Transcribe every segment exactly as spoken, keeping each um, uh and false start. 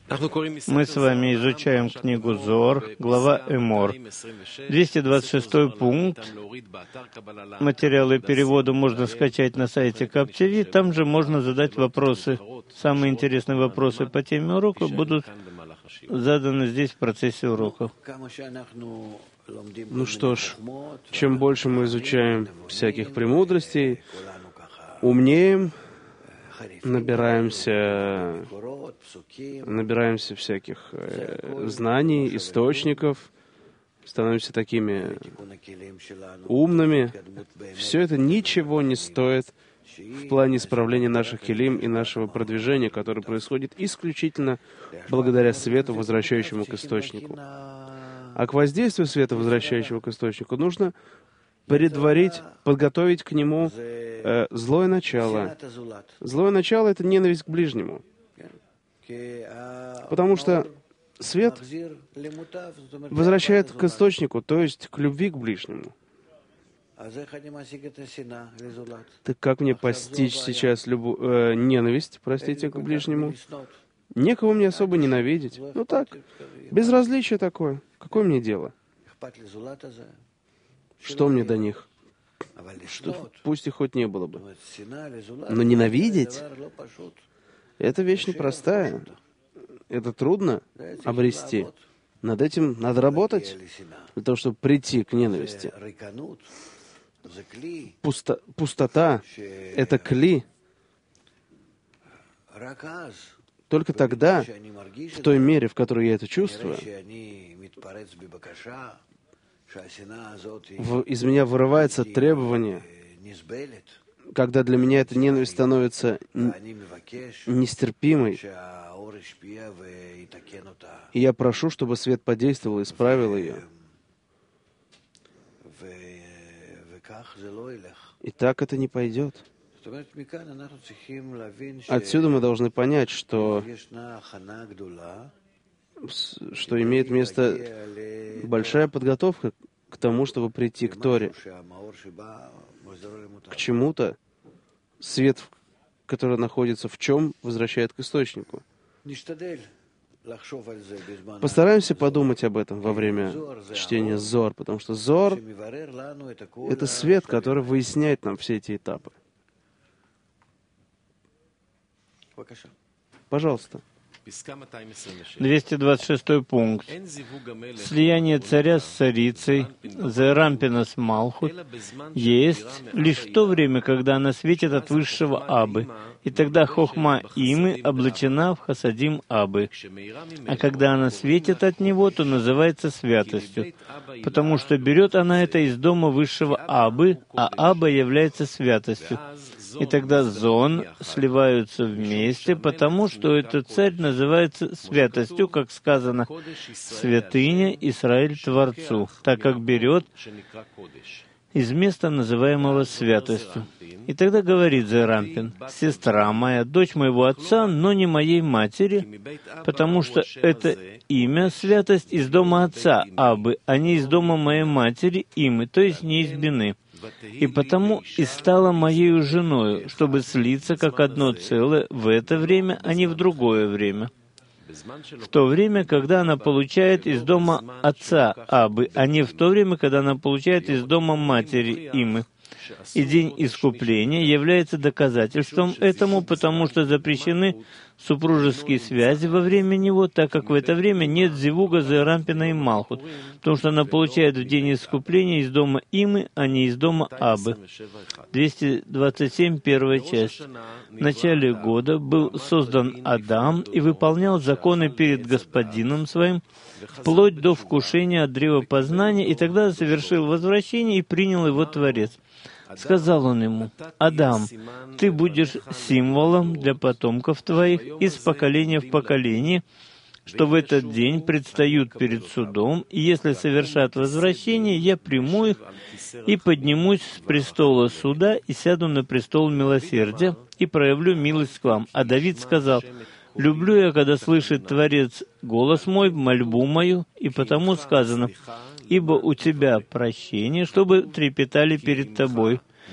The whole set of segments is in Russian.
Мы с вами изучаем книгу Зоар, глава Эмор. двести двадцать шестой пункт. Материалы перевода можно скачать на сайте КапТВ. Там же можно задать вопросы. Самые интересные вопросы по теме урока будут заданы здесь в процессе урока. Ну что ж, чем больше мы изучаем всяких премудростей, умнеем, набираемся, набираемся всяких э, знаний, источников, становимся такими умными. Все это ничего не стоит в плане исправления наших келим и нашего продвижения, которое происходит исключительно благодаря свету, возвращающему к источнику. А к воздействию света, возвращающего к источнику, нужно предварить, подготовить к нему э, злое начало. Злое начало — это ненависть к ближнему. Потому что свет возвращает к источнику, то есть к любви к ближнему. Так как мне постичь сейчас любу, э, ненависть, простите, к ближнему? Некого мне особо ненавидеть. Ну так, безразличие такое. Какое мне дело? Что мне до них? Что, пусть их хоть не было бы. Но ненавидеть — это вещь непростая. Это трудно обрести. Над этим надо работать, для того, чтобы прийти к ненависти. Пусто, пустота — это кли. Только тогда, в той мере, в которой я это чувствую, в, из меня вырывается требование, когда для меня эта ненависть становится нестерпимой, и я прошу, чтобы свет подействовал и исправил ее. И так это не пойдет. Отсюда мы должны понять, что, что имеет место большая подготовка к тому, чтобы прийти к Торе, к чему-то, свет, который находится в чем, возвращает к источнику. Постараемся подумать об этом во время чтения Зоар, потому что Зоар — это свет, который выясняет нам все эти этапы. Пожалуйста. двести двадцать шестой пункт. Слияние царя с царицей, Зерампина с Малхут, есть лишь в то время, когда она светит от высшего Абы, и тогда Хохма Имы облачена в Хасадим Абы. А когда она светит от него, то называется святостью, потому что берет она это из дома высшего Абы, а Аба является святостью. И тогда зон сливаются вместе, потому что этот царь называется святостью, как сказано, святыня Исраиль Творцу, так как берет из места, называемого святостью. И тогда говорит Зерампин: «Сестра моя, дочь моего отца, но не моей матери, потому что это имя святость из дома отца Абы, а не из дома моей матери Имы, то есть не из Бины. И потому и стала моею женою, чтобы слиться как одно целое в это время, а не в другое время». В то время, когда она получает из дома отца Абы, а не в то время, когда она получает из дома матери Имы. И день искупления является доказательством этому, потому что запрещены супружеские связи во время него, так как в это время нет зивуга Зерампина и Малхут, потому что она получает в день искупления из дома Имы, а не из дома Абы. двести двадцать семь, первая часть. В начале года был создан Адам и выполнял законы перед Господином своим, вплоть до вкушения от древа познания, и тогда совершил возвращение и принял его Творец. Сказал он ему: «Адам, ты будешь символом для потомков твоих из поколения в поколение, что в этот день предстают перед судом, и если совершат возвращение, я приму их и поднимусь с престола суда и сяду на престол милосердия и проявлю милость к вам». А Давид сказал: «Люблю я, когда слышит Творец голос мой, мольбу мою, и потому сказано: ибо у тебя прощение, чтобы трепетали перед тобой,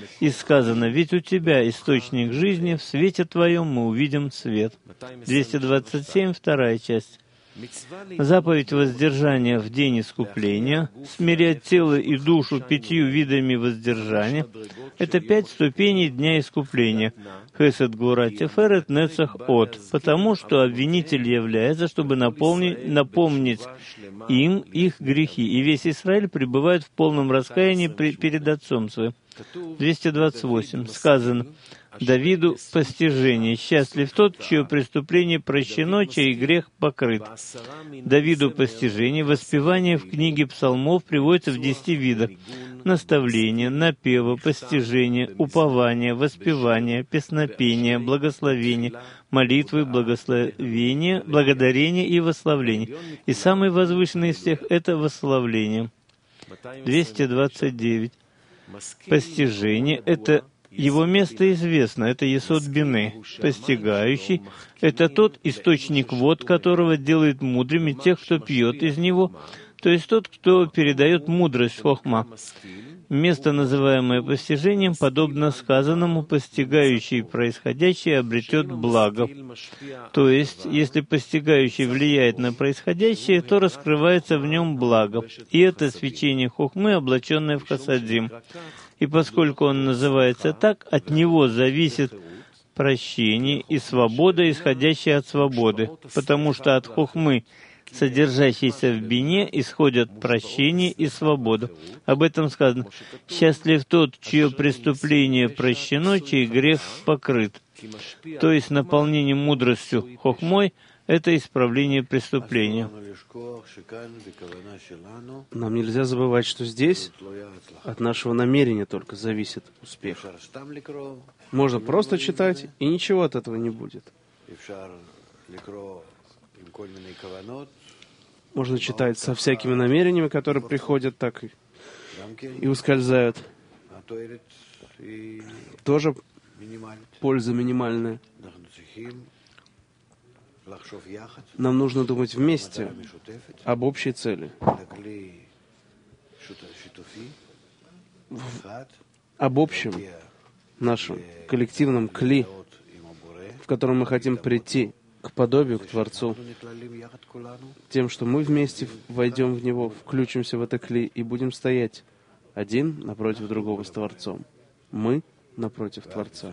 И сказано: «Ведь у тебя источник жизни, в свете твоем мы увидим свет». двести двадцать семь, вторая часть. Заповедь воздержания в день искупления, смирять тело и душу пятью видами воздержания — это пять ступеней дня искупления. Хесед, Гвура, Тиферет, Нецах, От. Потому что обвинитель является, чтобы наполнить, напомнить им их грехи, и весь Израиль пребывает в полном раскаянии при, перед Отцом Своим. двести двадцать восемь. Сказано Давиду постижение: «Счастлив тот, чье преступление прощено, чей грех покрыт». Давиду постижение, воспевание в книге псалмов приводится в десяти видах: наставление, напева, постижение, упование, воспевание, песнопение, благословение, молитвы, благословение, благодарение и восславление. И самый возвышенный из всех — это восславление. двести двадцать девять. Постижение — это его место известно, это Есод Бины. Постигающий — это тот источник вод, которого делает мудрыми тех, кто пьет из него, то есть тот, кто передает мудрость хохма. Место, называемое постижением, подобно сказанному: постигающий происходящее обретет благо. То есть, если постигающий влияет на происходящее, то раскрывается в нем благо. И это свечение хохмы, облаченное в хасадим. И поскольку он называется так, от него зависит прощение и свобода, исходящая от свободы, потому что от хохмы, содержащейся в бине, исходят прощение и свобода. Об этом сказано: «Счастлив тот, чье преступление прощено, чей грех покрыт». То есть наполнение мудростью хохмой — это исправление преступления. Нам нельзя забывать, что здесь от нашего намерения только зависит успех. Можно просто читать, и ничего от этого не будет. Можно читать со всякими намерениями, которые приходят так и, и ускользают. Тоже польза минимальная. Нам нужно думать вместе об общей цели, в, об общем нашем коллективном кли, в котором мы хотим прийти к подобию, к Творцу, тем, что мы вместе войдем в него, включимся в это кли и будем стоять один напротив другого с Творцом. Мы напротив Творца.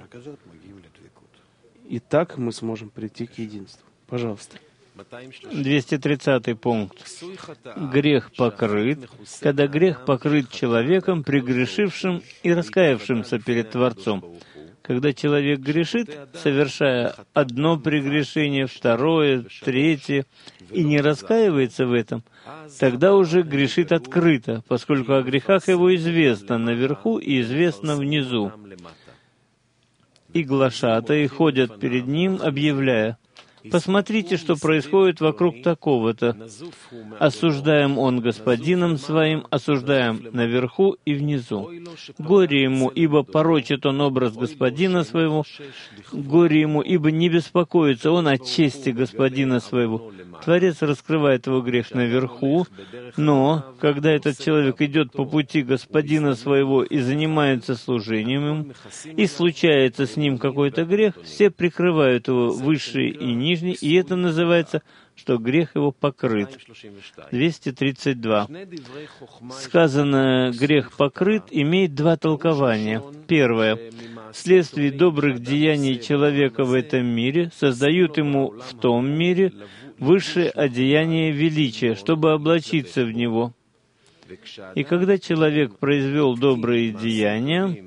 И так мы сможем прийти к единству. Пожалуйста. двести тридцатый пункт. Грех покрыт, когда грех покрыт человеком, прегрешившим и раскаявшимся перед Творцом. Когда человек грешит, совершая одно прегрешение, второе, третье, и не раскаивается в этом, тогда уже грешит открыто, поскольку о грехах его известно наверху и известно внизу. И глашатаи ходят перед ним, объявляя: «Посмотрите, что происходит вокруг такого-то. Осуждаем он господином своим, осуждаем наверху и внизу. Горе ему, ибо порочит он образ господина своего. Горе ему, ибо не беспокоится он о чести господина своего». Творец раскрывает его грех наверху, но когда этот человек идет по пути господина своего и занимается служением ему, и случается с ним какой-то грех, все прикрывают его высший и нижний, и это называется, что грех его покрыт. двести тридцать два. Сказанное «грех покрыт» имеет два толкования. Первое. Вследствие добрых деяний человека в этом мире создают ему в том мире высшее одеяние величия, чтобы облачиться в него. И когда человек произвел добрые деяния,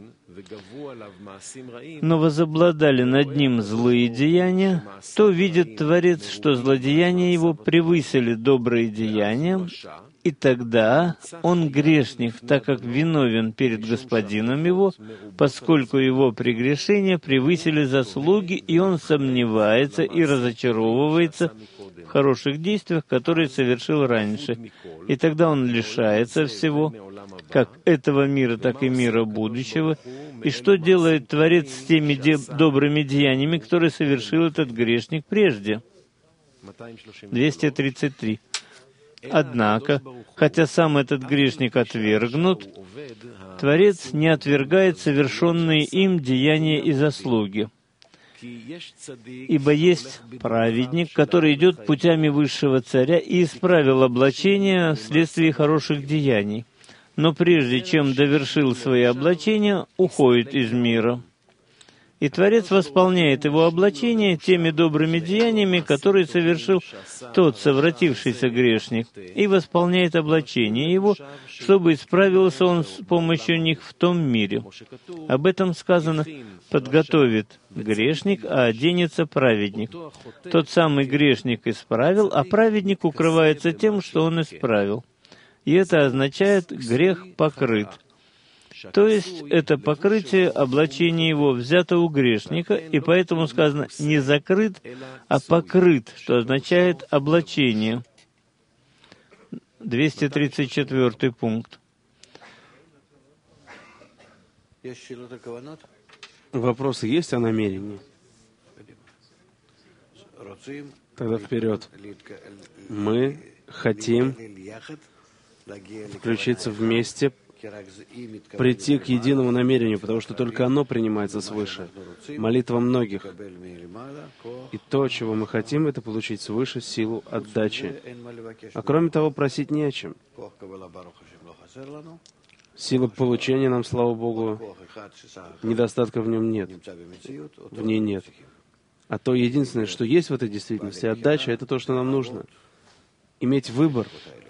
но возобладали над ним злые деяния, то видит Творец, что злодеяния его превысили добрые деяния, и тогда он грешник, так как виновен перед господином его, поскольку его прегрешения превысили заслуги, и он сомневается и разочаровывается в хороших действиях, которые совершил раньше. И тогда он лишается всего, как этого мира, так и мира будущего. И что делает Творец с теми де- добрыми деяниями, которые совершил этот грешник прежде? двести тридцать три. Однако, хотя сам этот грешник отвергнут, Творец не отвергает совершенные им деяния и заслуги. Ибо есть праведник, который идет путями высшего царя и исправил облачение вследствие хороших деяний, но прежде чем довершил свои облачения, уходит из мира. И Творец восполняет его облачение теми добрыми деяниями, которые совершил тот совратившийся грешник, и восполняет облачение его, чтобы исправился он с помощью них в том мире. Об этом сказано: «Подготовит грешник, а оденется праведник». Тот самый грешник исправил, а праведник укрывается тем, что он исправил. И это означает «грех покрыт». То есть это покрытие облачения его взято у грешника, и поэтому сказано не закрыт, а покрыт, что означает облачение. двести тридцать четвёртый пункт. Вопросы есть о намерении? Тогда вперед. Мы хотим включиться вместе, прийти к единому намерению, потому что только оно принимается свыше. Молитва многих. И то, чего мы хотим, это получить свыше силу отдачи. А кроме того, просить не о чем. Силы получения нам, слава Богу, недостатка в нем нет. В ней нет. А то единственное, что есть в этой действительности, отдача, это то, что нам нужно. Иметь выбор.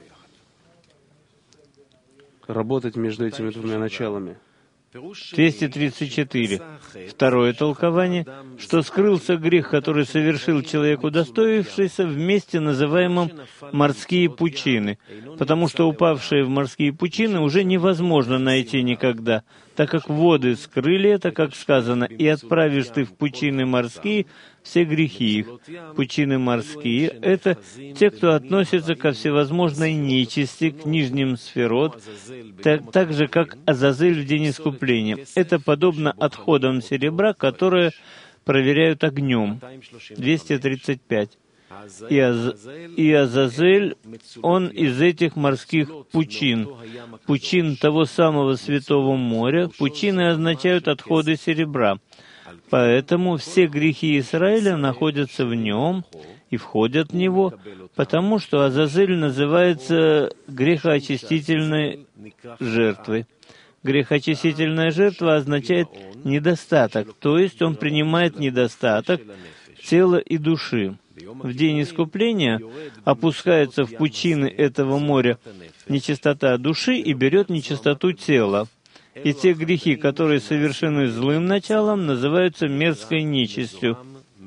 Работать между этими двумя началами. двести тридцать четыре. Второе толкование, что скрылся грех, который совершил человек, удостоившийся в месте, называемом «морские пучины», потому что упавшие в морские пучины уже невозможно найти никогда, так как воды скрыли это, как сказано, «И отправишь ты в пучины морские все грехи их». Пучины морские — это те, кто относится ко всевозможной нечисти, к нижним сферот, так, так же, как Азазель в день искупления. Это подобно отходам серебра, которые проверяют огнем. двести тридцать пять. И, Аз... и Азазель, он из этих морских пучин, пучин того самого Святого моря. Пучины означают отходы серебра. Поэтому все грехи Израиля находятся в нем и входят в него, потому что Азазель называется грехоочистительной жертвой. Грехоочистительная жертва означает недостаток, то есть он принимает недостаток тела и души. В день искупления опускается в пучины этого моря нечистота души и берет нечистоту тела. И те грехи, которые совершены злым началом, называются мерзкой нечистью.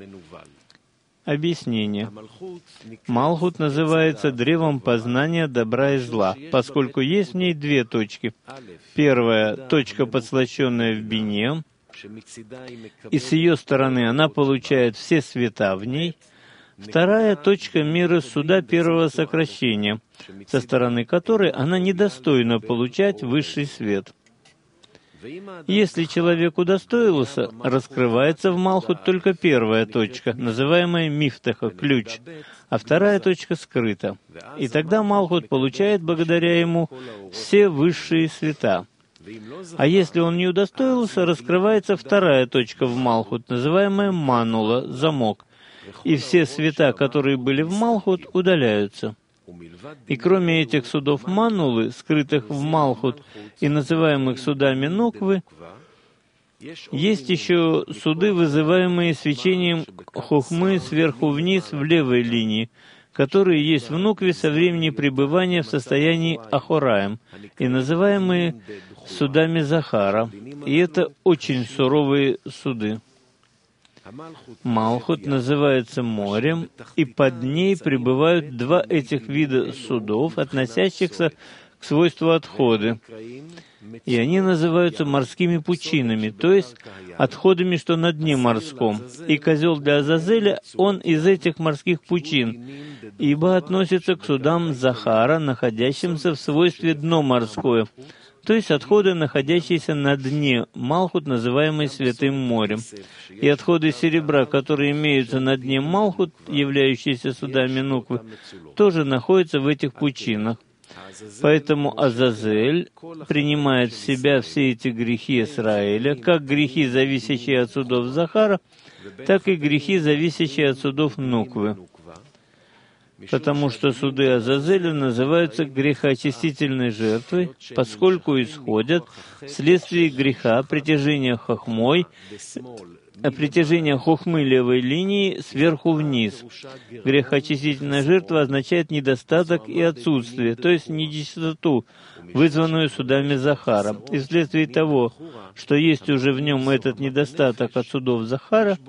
Объяснение. Малхут называется древом познания добра и зла, поскольку есть в ней две точки. Первая — точка, подслащенная в бине, и с ее стороны она получает все света в ней. Вторая — точка мира суда первого сокращения, со стороны которой она недостойна получать высший свет. Если человек удостоился, раскрывается в Малхут только первая точка, называемая мифтаха, ключ, а вторая точка скрыта. И тогда Малхут получает благодаря ему все высшие света. А если он не удостоился, раскрывается вторая точка в Малхут, называемая манула, замок, и все света, которые были в Малхут, удаляются. И кроме этих судов манулы, скрытых в Малхут и называемых судами Нуквы, есть еще суды, вызываемые свечением хохмы сверху вниз в левой линии, которые есть в Нукве со времени пребывания в состоянии Ахораем, и называемые судами Захара. И это очень суровые суды. Малхут называется морем, и под ней пребывают два этих вида судов, относящихся к свойству отходы. И они называются морскими пучинами, то есть отходами, что на дне морском. И козел для Азазеля, он из этих морских пучин, ибо относится к судам Захара, находящимся в свойстве дно морское, то есть отходы, находящиеся на дне Малхут, называемый Святым морем. И отходы серебра, которые имеются на дне Малхут, являющиеся судами Нуквы, тоже находятся в этих пучинах. Поэтому Азазель принимает в себя все эти грехи Исраэля, как грехи, зависящие от судов Захара, так и грехи, зависящие от судов Нуквы. Потому что суды Азазеля называются грехоочистительной жертвой, поскольку исходят вследствие греха притяжения хохмой, притяжения хохмы левой линии сверху вниз. Грехоочистительная жертва означает недостаток и отсутствие, то есть нечистоту, вызванную судами Захара. И вследствие того, что есть уже в нем этот недостаток от судов Захара,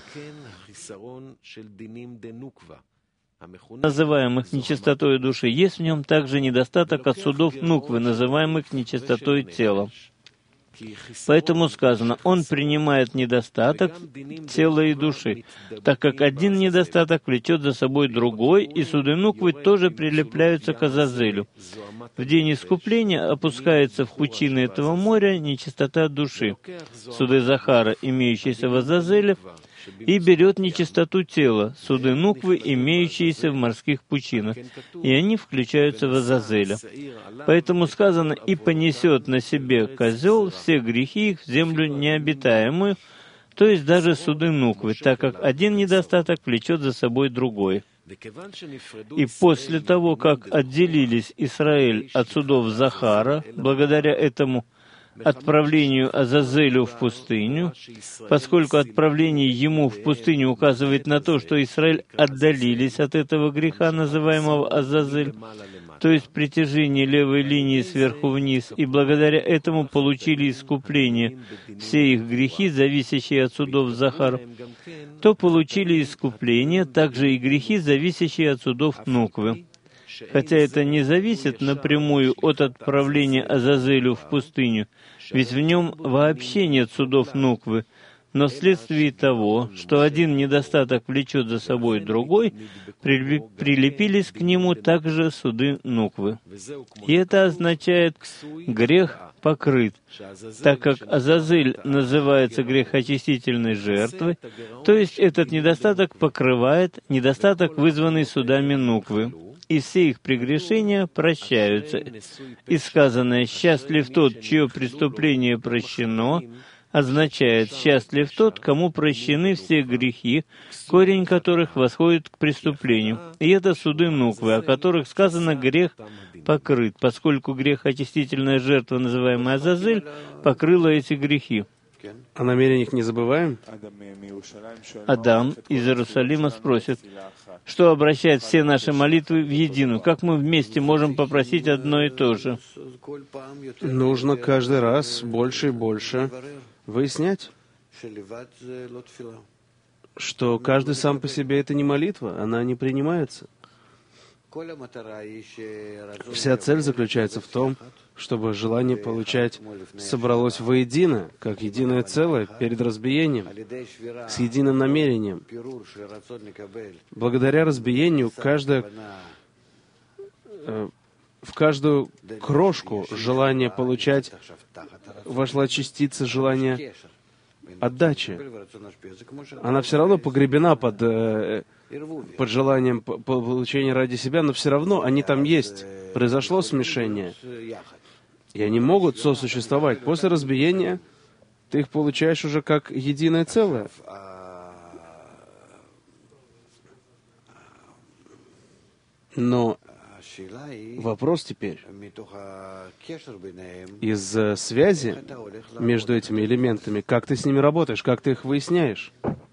называемых нечистотой души, есть в нем также недостаток от судов Нуквы, называемых нечистотой тела. Поэтому сказано, он принимает недостаток тела и души, так как один недостаток влечет за собой другой, и суды Нуквы тоже прилепляются к Азазелю. В день искупления опускается в пучины этого моря нечистота души, суды Захара, имеющиеся в Азазеле, и берет нечистоту тела, суды Нуквы, имеющиеся в морских пучинах, и они включаются в Азазеля. Поэтому сказано, и понесет на себе козел все грехи их в землю необитаемую, то есть даже суды Нуквы, так как один недостаток влечет за собой другой. И после того, как отделились Израиль от судов Захара, благодаря этому отправлению Азазелю в пустыню, поскольку отправление ему в пустыню указывает на то, что Израиль отдалились от этого греха, называемого Азазель, то есть притяжение левой линии сверху вниз, и благодаря этому получили искупление все их грехи, зависящие от судов Захара, то получили искупление также и грехи, зависящие от судов Нуквы. Хотя это не зависит напрямую от отправления Азазелю в пустыню, ведь в нем вообще нет судов Нуквы, но вследствие того, что один недостаток влечет за собой другой, прилепились к нему также суды Нуквы. И это означает «грех покрыт», так как Азазель называется грехоочистительной жертвой, то есть этот недостаток покрывает недостаток, вызванный судами Нуквы. И все их прегрешения прощаются. И сказанное «счастлив тот, чье преступление прощено», означает «счастлив тот, кому прощены все грехи, корень которых восходит к преступлению». И это суды Нуквы, о которых сказано «грех покрыт», поскольку грехоочистительная жертва, называемая Азазель, покрыла эти грехи. О намерениях не забываем? Адам из Иерусалима спросит, что обращает все наши молитвы в единую? Как мы вместе можем попросить одно и то же? Нужно каждый раз больше и больше выяснять, что каждый сам по себе — это не молитва, она не принимается. Вся цель заключается в том, чтобы желание получать собралось воедино, как единое целое, перед разбиением, с единым намерением. Благодаря разбиению каждое, э, в каждую крошку желания получать вошла частица желания отдачи. Она все равно погребена под, э, под желанием получения ради себя, но все равно они там есть. Произошло смешение. И они могут сосуществовать. После разбиения ты их получаешь уже как единое целое. Но вопрос теперь из связи между этими элементами, как ты с ними работаешь, как ты их выясняешь.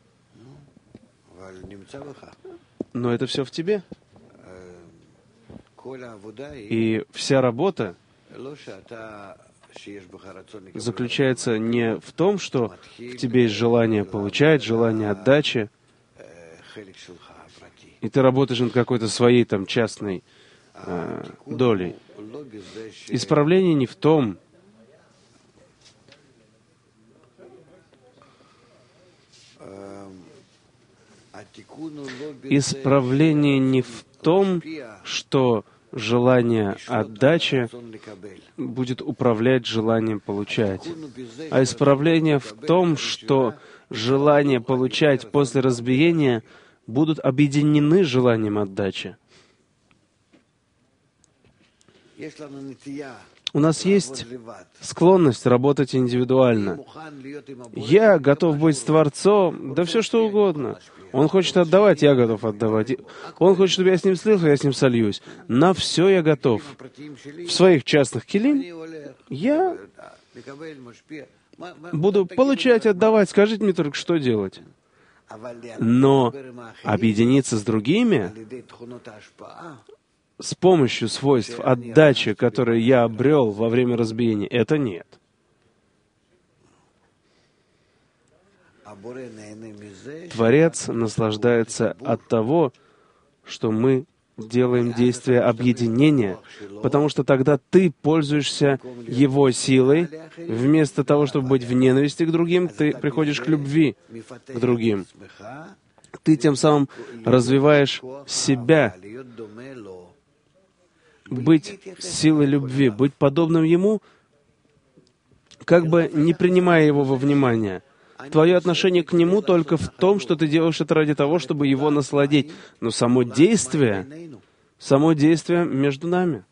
Но это все в тебе. И вся работа заключается не в том, что в тебе есть желание получать, желание отдачи, и ты работаешь над какой-то своей там частной э, долей. Исправление не в том, Исправление не в том, что желание отдачи будет управлять желанием получать. А исправление в том, что желание получать после разбиения будут объединены желанием отдачи. У нас есть склонность работать индивидуально. Я готов быть с Творцом, да все что угодно. Он хочет отдавать, я готов отдавать. Он хочет, чтобы я с ним слился, я с ним сольюсь. На все я готов. В своих частных келим я буду получать, отдавать. Скажите мне только, что делать. Но объединиться с другими с помощью свойств отдачи, которые я обрел во время разбиения, это нет. Творец наслаждается от того, что мы делаем действие объединения, потому что тогда ты пользуешься его силой. Вместо того, чтобы быть в ненависти к другим, ты приходишь к любви к другим. Ты тем самым развиваешь себя, быть силой любви, быть подобным ему, как бы не принимая его во внимание. Твое отношение к нему только в том, что ты делаешь это ради того, чтобы его насладить. Но само действие, само действие между нами.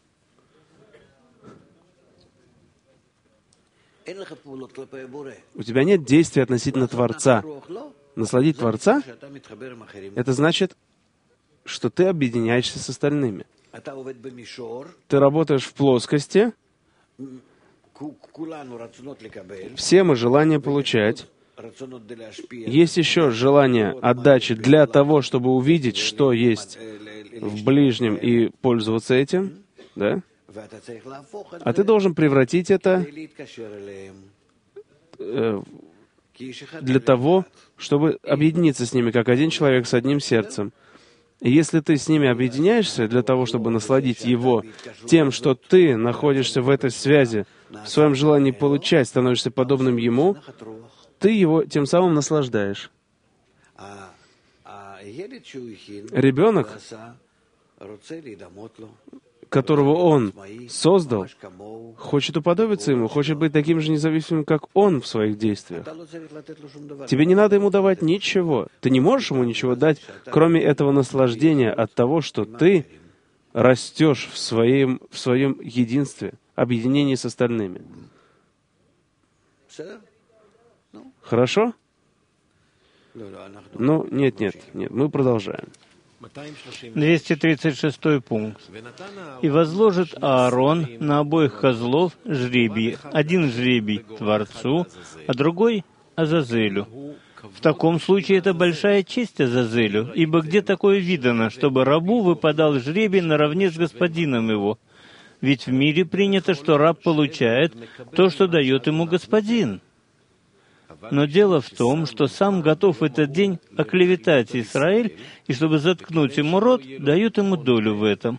У тебя нет действия относительно Творца. Насладить Творца — это значит, что ты объединяешься с остальными. Ты работаешь в плоскости. Все мы желание получать. Есть еще желание отдачи для того, чтобы увидеть, что есть в ближнем и пользоваться этим. Да? А ты должен превратить это э, для того, чтобы объединиться с ними, как один человек с одним сердцем. И если ты с ними объединяешься для того, чтобы насладить его тем, что ты находишься в этой связи, в своем желании получать, становишься подобным ему, ты его тем самым наслаждаешь. Ребенок, которого он создал, хочет уподобиться ему, хочет быть таким же независимым, как он в своих действиях. Тебе не надо ему давать ничего. Ты не можешь ему ничего дать, кроме этого наслаждения от того, что ты растешь в своем, в своем единстве, объединении с остальными. Хорошо? Ну, нет, нет, нет, мы продолжаем. двести тридцать шестой пункт. «И возложит Аарон на обоих козлов жребий, один жребий Творцу, а другой Азазелю. В таком случае это большая честь Азазелю, ибо где такое видано, чтобы рабу выпадал жребий наравне с господином его? Ведь в мире принято, что раб получает то, что дает ему господин. Но дело в том, что сам готов в этот день оклеветать Израиль, и чтобы заткнуть ему рот, дают ему долю в этом».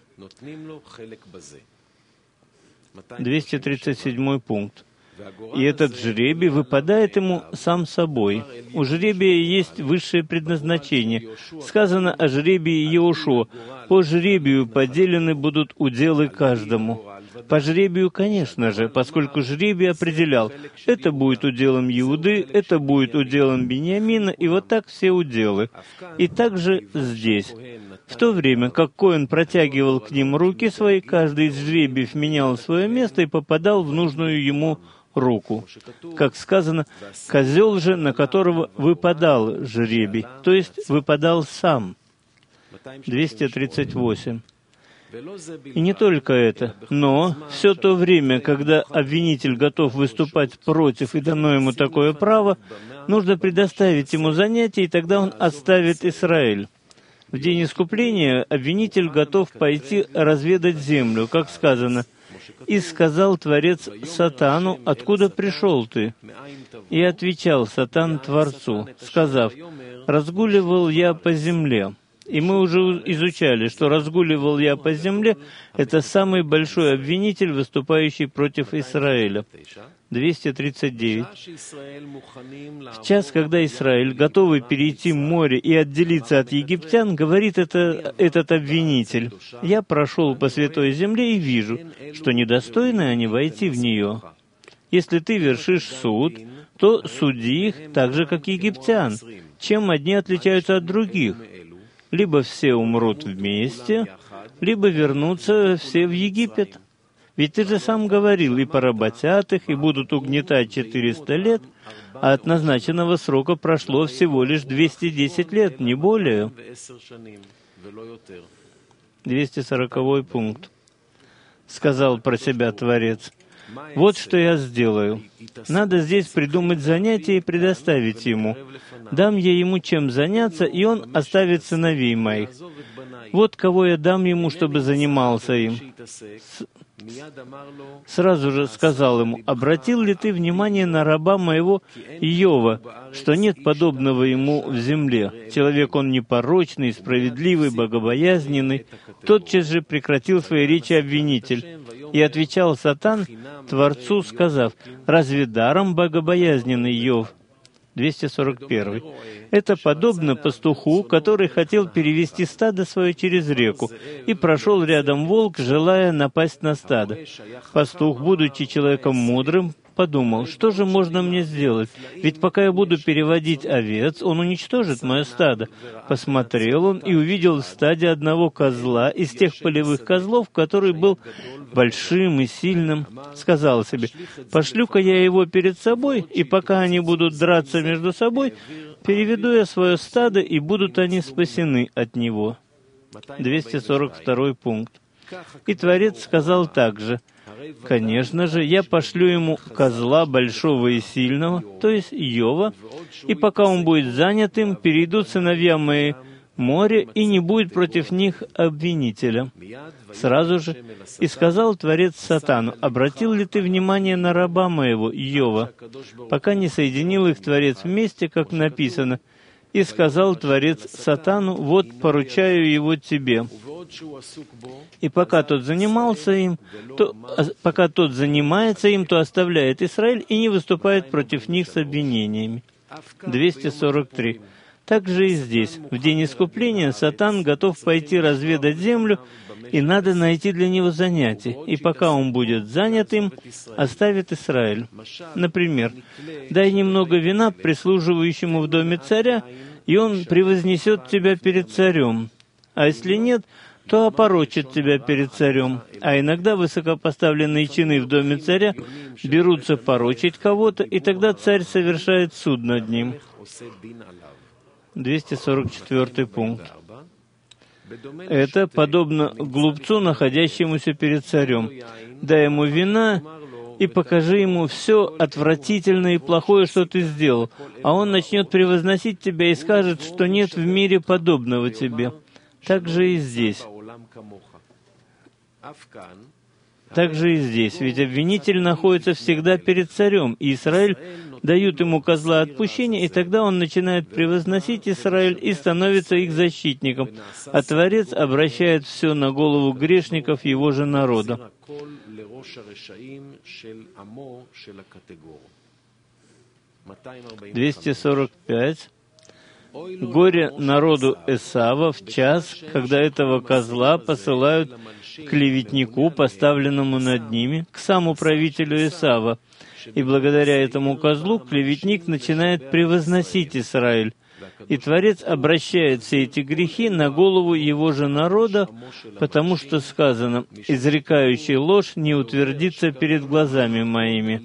двести тридцать седьмой пункт. «И этот жребий выпадает ему сам собой. У жребия есть высшее предназначение. Сказано о жребии Иошуа: по жребию поделены будут уделы каждому». По жребию, конечно же, поскольку жребий определял, это будет уделом Иуды, это будет уделом Биньямина, и вот так все уделы. И также здесь. В то время, как Коэн протягивал к ним руки свои, каждый из жребиев менял свое место и попадал в нужную ему руку. Как сказано, козел же, на которого выпадал жребий, то есть выпадал сам. двести тридцать восемь. И не только это, но все то время, когда обвинитель готов выступать против и дано ему такое право, нужно предоставить ему занятие, и тогда он отставит Израиль. В день искупления обвинитель готов пойти разведать землю, как сказано: «И сказал Творец Сатану: откуда пришел ты?» И отвечал Сатан Творцу, сказав: «Разгуливал я по земле». И мы уже изучали, что «разгуливал я по земле» — это самый большой обвинитель, выступающий против Израиля. двести тридцать девять. В час, когда Израиль готовы перейти море и отделиться от египтян, говорит это, этот обвинитель: «Я прошел по святой земле и вижу, что недостойны они войти в нее. Если ты вершишь суд, то суди их так же, как египтян. Чем одни отличаются от других? Либо все умрут вместе, либо вернутся все в Египет. Ведь ты же сам говорил, и поработят их, и будут угнетать четыреста лет, а от назначенного срока прошло всего лишь двести десять лет, не более». двести сороковой пункт. Сказал про себя Творец: «Вот что я сделаю. Надо здесь придумать занятие и предоставить ему. Дам я ему чем заняться, и он оставит сыновей моих. Вот кого я дам ему, чтобы занимался им». Сразу же сказал ему: «Обратил ли ты внимание на раба моего Иова, что нет подобного ему в земле? Человек он непорочный, справедливый, богобоязненный». Тотчас же прекратил свои речи обвинитель. И отвечал Сатан Творцу, сказав: «Разве даром богобоязненный Иов?» двести сорок первый. Это подобно пастуху, который хотел перевести стадо свое через реку, и прошел рядом волк, желая напасть на стадо. Пастух, будучи человеком мудрым, подумал: что же можно мне сделать? Ведь пока я буду переводить овец, он уничтожит мое стадо. Посмотрел он и увидел в стаде одного козла из тех полевых козлов, который был большим и сильным. Сказал себе: пошлю-ка я его перед собой, и пока они будут драться между собой, переведу я свое стадо, и будут они спасены от него. двести сорок второй пункт. И Творец сказал также: конечно же, я пошлю ему козла большого и сильного, то есть Иова, и пока он будет занят им, перейдут сыновья мои море, и не будет против них обвинителя. Сразу же и сказал Творец Сатану: обратил ли ты внимание на раба моего Иова, пока не соединил их Творец вместе, как написано. И сказал Творец Сатану: вот поручаю его тебе. И пока тот занимался им, то, пока тот занимается им, то оставляет Израиль и не выступает против них с обвинениями. двести сорок три. Также и здесь, в день искупления, Сатан готов пойти разведать землю, и надо найти для него занятие, и пока он будет занят им, оставит Израиль. Например, дай немного вина прислуживающему в доме царя, и он превознесет тебя перед царем, а если нет, то опорочит тебя перед царем. А иногда высокопоставленные чины в доме царя берутся порочить кого-то, и тогда царь совершает суд над ним. двести сорок четвёртый пункт. Это подобно глупцу, находящемуся перед царем. Дай ему вина и покажи ему все отвратительное и плохое, что ты сделал, а он начнет превозносить тебя и скажет, что нет в мире подобного тебе. Так же и здесь. Так же и здесь, ведь обвинитель находится всегда перед царем, и Израиль дают ему козла отпущения, и тогда он начинает превозносить Израиль и становится их защитником, а Творец обращает все на голову грешников его же народа. двести сорок пять. Горе народу Эсава в час, когда этого козла посылают к клеветнику, поставленному над ними, к самому правителю Эсава. И благодаря этому козлу клеветник начинает превозносить Израиль. И Творец обращает все эти грехи на голову его же народа, потому что сказано: «Изрекающий ложь не утвердится перед глазами моими».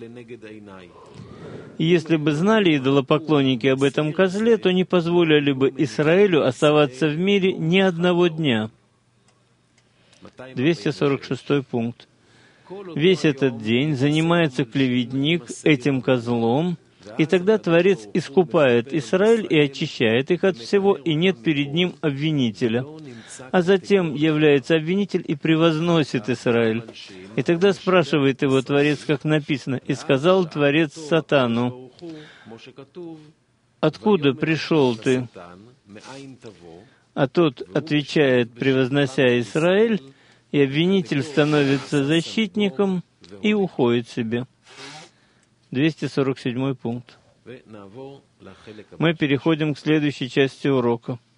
И если бы знали идолопоклонники об этом козле, то не позволили бы Израилю оставаться в мире ни одного дня. двести сорок шестой пункт. Весь этот день занимается клеветник этим козлом, и тогда Творец искупает Израиль и очищает их от всего, и нет перед ним обвинителя. А затем является обвинитель и превозносит Израиль. И тогда спрашивает его Творец, как написано: «И сказал Творец Сатану: откуда пришел ты?» А тот отвечает, превознося Израиль, и обвинитель становится защитником и уходит себе. двести сорок седьмой пункт. Мы переходим к следующей части урока.